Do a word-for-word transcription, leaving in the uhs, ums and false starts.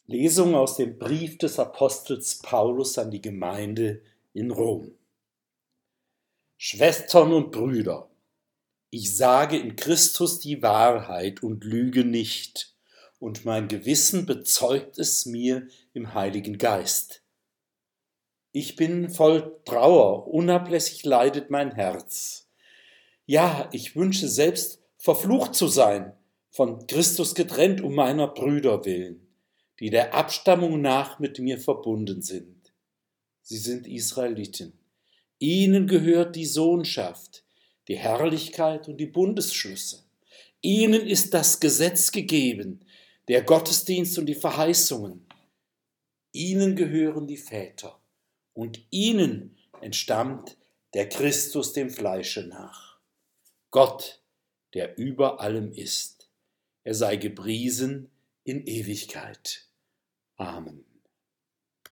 Lesung aus dem Brief des Apostels Paulus an die Gemeinde in Rom. Schwestern und Brüder, ich sage in Christus die Wahrheit und lüge nicht, und mein Gewissen bezeugt es mir im Heiligen Geist. Ich bin voll Trauer, unablässig leidet mein Herz. Ja, ich wünsche selbst verflucht zu sein, von Christus getrennt um meiner Brüder willen, die der Abstammung nach mit mir verbunden sind. Sie sind Israeliten. Ihnen gehört die Sohnschaft, die Herrlichkeit und die Bundesschlüsse. Ihnen ist das Gesetz gegeben, der Gottesdienst und die Verheißungen. Ihnen gehören die Väter und ihnen entstammt der Christus dem Fleische nach. Gott, der über allem ist. Er sei gepriesen in Ewigkeit. Amen.